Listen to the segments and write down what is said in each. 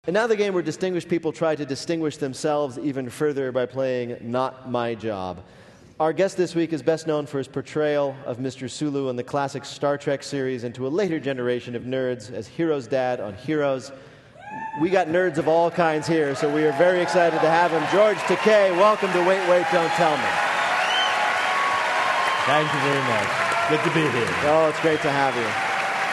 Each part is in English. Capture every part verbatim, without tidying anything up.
And now the game where distinguished people try to distinguish themselves even further by playing Not My Job. Our guest this week is best known for his portrayal of Mister Sulu in the classic Star Trek series and to a later generation of nerds as Hero's dad on Heroes. We got nerds of all kinds here, so we are very excited to have him. George Takei, welcome to Wait, Wait, Don't Tell Me. Thank you very much. Good to be here. Oh, it's great to have you.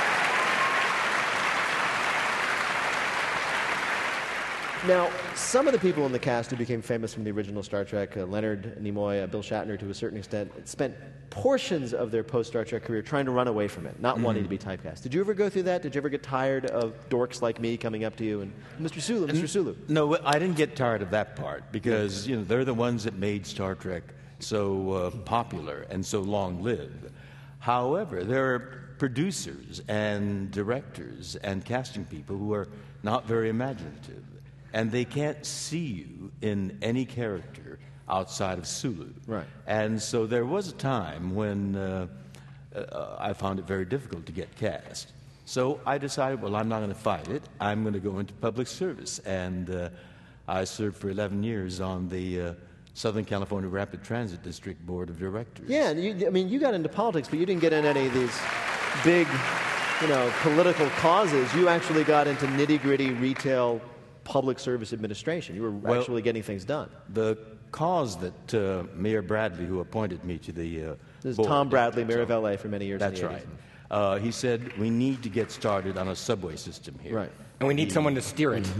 Now, some of the people in the cast who became famous from the original Star Trek, uh, Leonard Nimoy, uh, Bill Shatner to a certain extent, spent portions of their post-Star Trek career trying to run away from it, not mm-hmm. wanting to be typecast. Did you ever go through that? Did you ever get tired of dorks like me coming up to you and, Mister Sulu, Mister Sulu? No, I didn't get tired of that part because, you know, they're the ones that made Star Trek so uh, popular and so long-lived. However, there are producers and directors and casting people who are not very imaginative. And they can't see you in any character outside of Sulu. Right. And so there was a time when uh, uh, I found it very difficult to get cast. So I decided, well, I'm not going to fight it. I'm going to go into public service. And uh, I served for eleven years on the uh, Southern California Rapid Transit District Board of Directors. Yeah, and you, I mean, you got into politics, but you didn't get in any of these big, you know, political causes. You actually got into nitty-gritty retail public service administration. You were well, actually getting things done. The cause that uh, Mayor Bradley, who appointed me to the uh, This is board, Tom Bradley, mayor of L A for many years. That's right. Uh, he said, we need to get started on a subway system here. Right. And we need he, someone to steer it.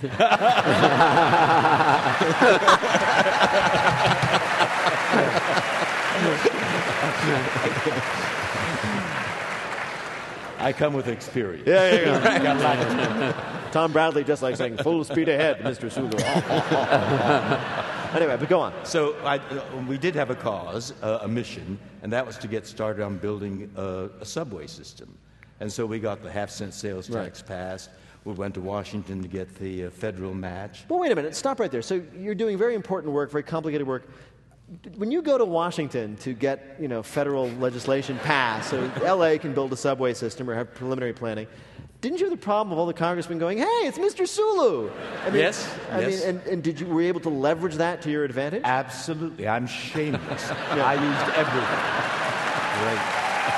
I come with experience. Yeah, there you go. Got a lot of Tom Bradley just like saying, full speed ahead, Mister Sulu. Anyway, but go on. So I, uh, we did have a cause, uh, a mission, and that was to get started on building a, a subway system. And so we got the half-cent sales tax right. passed. We went to Washington to get the uh, federal match. Well, wait a minute. Stop right there. So you're doing very important work, very complicated work. When you go to Washington to get, you know, federal legislation passed, so L A can build a subway system or have preliminary planning, didn't you have the problem of all the congressmen going, hey, it's Mister Sulu? I mean, yes. I yes. mean, and, and did you were you able to leverage that to your advantage? Absolutely. I'm shameless. yeah. I used everything. Right.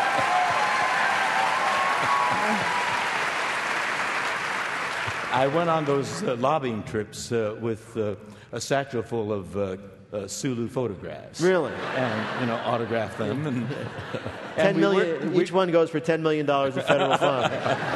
I went on those uh, lobbying trips uh, with uh, a satchel full of uh, uh, Sulu photographs. Really? And, you know, autograph them. And, ten and million, we were, we, each one goes for ten million dollars of federal funds.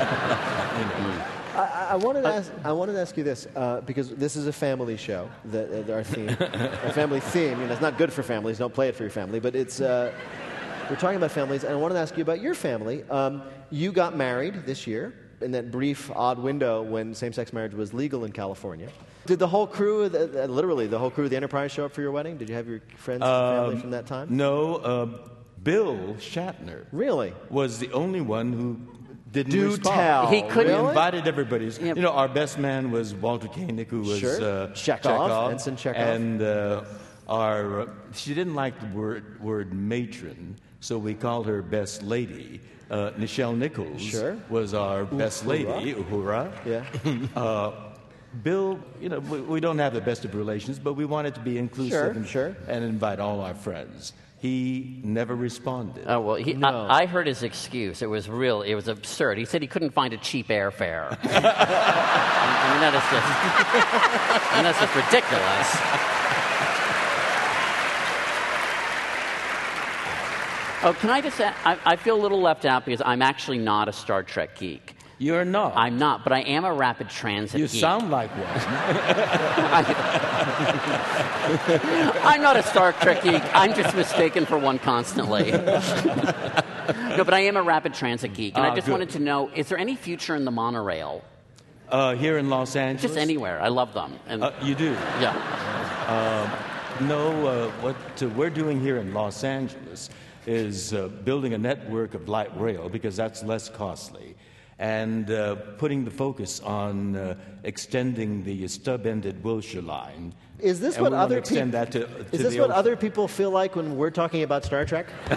I, I, wanted to ask, I wanted to ask you this, uh, because this is a family show, that, uh, our theme, our family theme. You know, it's not good for families, don't play it for your family, but it's, uh, we're talking about families, and I wanted to ask you about your family. Um, you got married this year, in that brief, odd window when same-sex marriage was legal in California. Did the whole crew, uh, literally the whole crew of the Enterprise show up for your wedding? Did you have your friends and um, family from that time? No. Uh, Bill Shatner really was the only one who didn't Do respond. tell. He couldn't. We really? invited everybody. Yeah. You know, our best man was Walter Koenig, who was sure. uh, Chekhov, Chekhov. Ensign Chekhov. And uh, our, uh, she didn't like the word, word matron, so we called her Best Lady. Uh, Nichelle Nichols sure. was our best lady, Uhura. Yeah. uh, Bill, you know, we, we don't have the best of relations, but we wanted to be inclusive Sure, and, sure. and invite all our friends. He never responded. Oh, well, he, No. I, I heard his excuse. It was real. It was absurd. He said he couldn't find a cheap airfare. I mean, that is just, I mean, that's just ridiculous. Oh, can I just say, I, I feel a little left out because I'm actually not a Star Trek geek. You're not. I'm not, but I am a rapid transit You geek. sound like one. I, I'm not a Star Trek geek. I'm just mistaken for one constantly. No, but I am a rapid transit geek, and Ah, I just good. wanted to know, is there any future in the monorail? Uh, here in Los Angeles? Just anywhere. I love them. And, Uh, you do? yeah. No, uh, what uh, we're doing here in Los Angeles is uh, building a network of light rail because that's less costly, and uh, putting the focus on uh, extending the stub-ended Wilshire line. Is this and what we want other to extend peop- that to, to Is this the what ocean. other people feel like when we're talking about Star Trek? Yeah.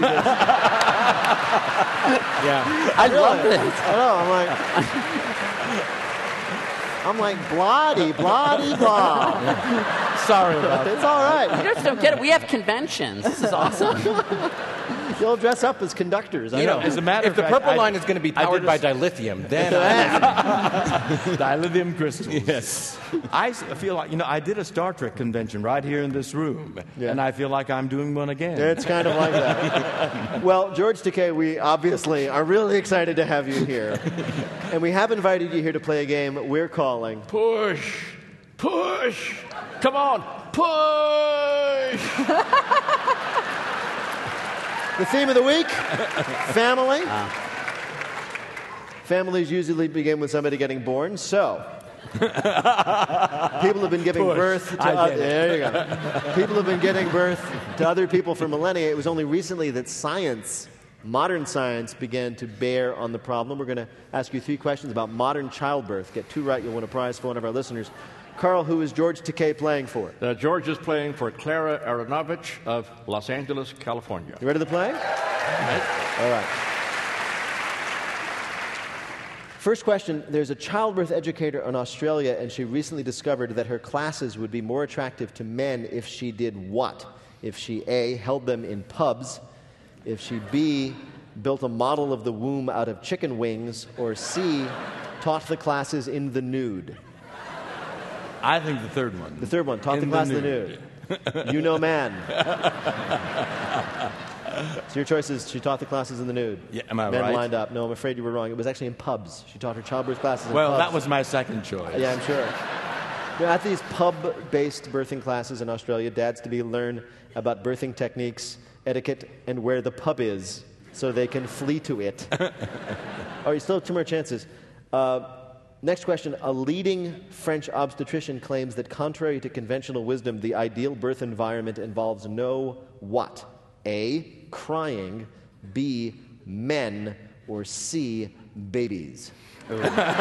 I love really- this. I know. I'm like, I'm like, bloody, bloody, blah. Sorry about that. It's all right. You just don't get it. We have conventions. This is awesome. You'll dress up as conductors. I You know, know. as a matter If of the fact, purple I- line is going to be I powered did a by s- dilithium, then I, dilithium crystals. yes. I s- feel like, you know, I did a Star Trek convention right here in this room, Yeah. and I feel like I'm doing one again. It's kind of like that. Well, George Takei, we obviously are really excited to have you here. And we have invited you here to play a game we're calling Push. Push. Come on. Push. the theme of the week, family. Families usually begin with somebody getting born, so people have been giving Push. birth to I oth- get it. there you go. People have been getting birth to other people for millennia. It was only recently that science, modern science, began to bear on the problem. We're going to ask you three questions about modern childbirth. Get two right, you'll win a prize for one of our listeners. Carl, who is George Takei playing for? Uh, George is playing for Clara Aronovich of Los Angeles, California. You ready to play? All right. First question, there's a childbirth educator in Australia, and she recently discovered that her classes would be more attractive to men if she did what? If she, A, held them in pubs, if she, B, built a model of the womb out of chicken wings, or C, taught the classes in the nude. I think the third one. The third one, taught the In class the in the nude. You know man. So your choice is she taught the classes in the nude. Yeah, am I Men right? lined up. No, I'm afraid you were wrong. It was actually in pubs. She taught her childbirth classes in Well, pubs. that was my second choice. Yeah, I'm sure. You know, at these pub-based birthing classes in Australia, dads to be learn about birthing techniques, etiquette, and where the pub is, so they can flee to it. Oh, you still have two more chances. Uh, next question. A leading French obstetrician claims that contrary to conventional wisdom, the ideal birth environment involves no what? A, crying, B, men, or C, babies. You,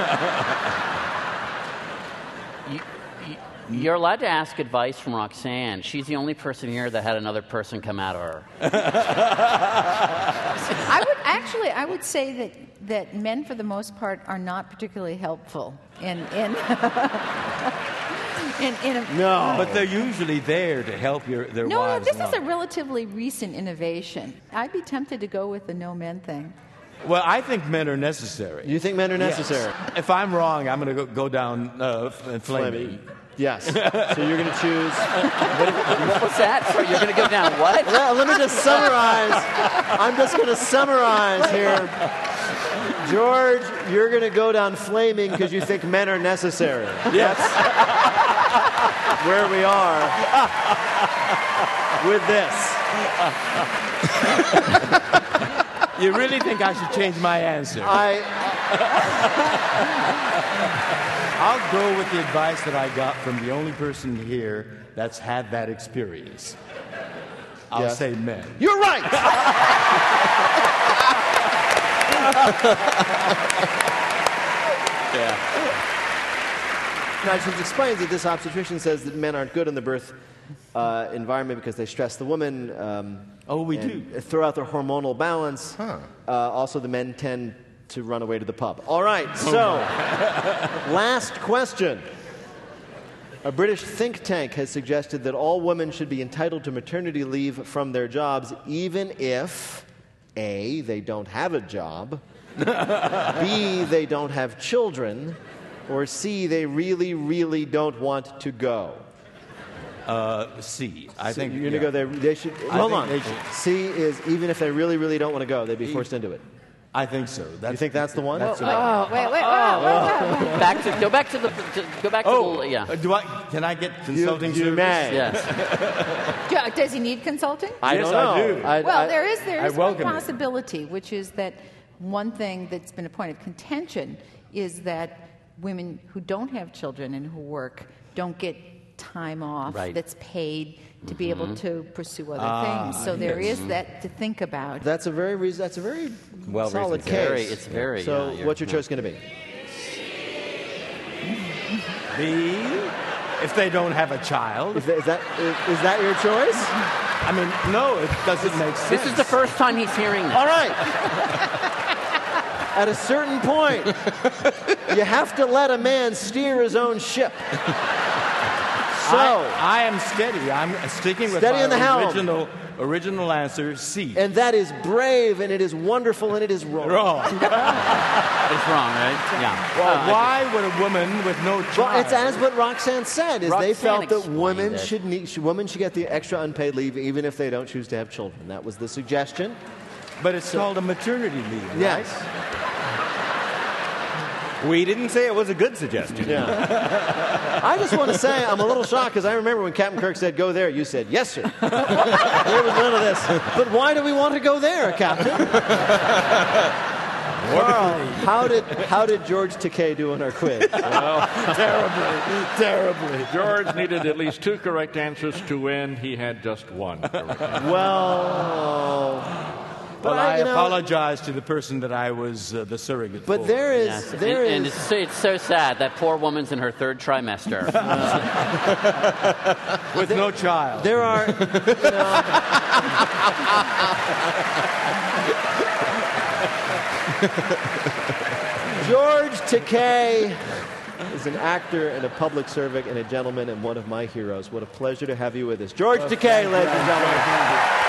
you, you're allowed to ask advice from Roxanne. She's the only person here that had another person come at her. I would actually, I would say that, that men, for the most part, are not particularly helpful in in in, in a, No. But they're usually there to help your, their no, no. wives This is a along. relatively recent innovation. I'd be tempted to go with the no men thing. Well, I think men are necessary. You think men are Yes. necessary? If I'm wrong, I'm going to go, go down uh, f- flaming. Yes. So you're going to choose. What was that? So you're going to go down what? Well, let me just summarize. I'm just going to summarize here. George, you're going to go down flaming because you think men are necessary. Yes. That's where we are with this. You really think I should change my answer? I, I'll go with the advice that I got from the only person here that's had that experience. I'll Yes. say men. you're right. Now, she explains that this obstetrician says that men aren't good in the birth uh, environment because they stress the woman. Um, Oh, we and do. throw out their hormonal balance. Uh, also, the men tend to run away to the pub. All right, so last question. A British think tank has suggested that all women should be entitled to maternity leave from their jobs, even if A, they don't have a job, B, they don't have children, or C, they really, really don't want to go. Uh, C. I So think you're gonna yeah. go there. They should. I Hold think on. they should. C is even if they really, really don't want to go, they'd be forced into it. I think so. That's, You think that's the one? That's Wait, the wait, wait, wait, wait, wait, wait. Back to go back to the to, go back to Oh, the yeah. uh, do I? Can I get consulting you service? may. Yes. Do- Does he need consulting? I Yes, don't I know. do. I, Well, I- there is there I is one welcome it. possibility, which is that one thing that's been a point of contention is that women who don't have children and who work don't get time off Right. that's paid to be able to pursue other Ah, things. So there yes. is that to think about. That's a very reason. That's a very Well solid reasoned. case. Very- it's very, So, yeah, you're- what's your choice going to be? B. If they don't have a child. Is that is that, is, is that your choice? I mean, no, it doesn't make sense. This is the first time he's hearing All that. right. At a certain point, you have to let a man steer his own ship. So, I, I am steady. I'm sticking with Steady my in the helm. original original answer, C. and that is brave, and it is wonderful, and it is wrong. Wrong. It's wrong, right? Yeah. Well, Uh, I why would a woman with no child? Well, it's as what Roxanne said, is they Roxanne felt that explained women it. should need, should, women should get the extra unpaid leave even if they don't choose to have children. That was the suggestion. But it's called a maternity leave, right? Yes. We didn't say it was a good suggestion. Yeah. I just want to say I'm a little shocked because I remember when Captain Kirk said, go there, you said, yes, sir. There was none of this. But why do we want to go there, Captain? Carl, how did, how did George Takei do on our quiz? Terribly, terribly. George needed at least two correct answers to win. He had just one correct answer. Well, but Well, I, I, you know, apologize to the person that I was uh, the surrogate But for. there is, Yes. there and, and is- it's, so- it's so sad. That poor woman's in her third trimester. with no child. there are, you know, George Takei is an actor and a public servant and a gentleman and one of my heroes. What a pleasure to have you with us. George Takei, ladies and gentlemen.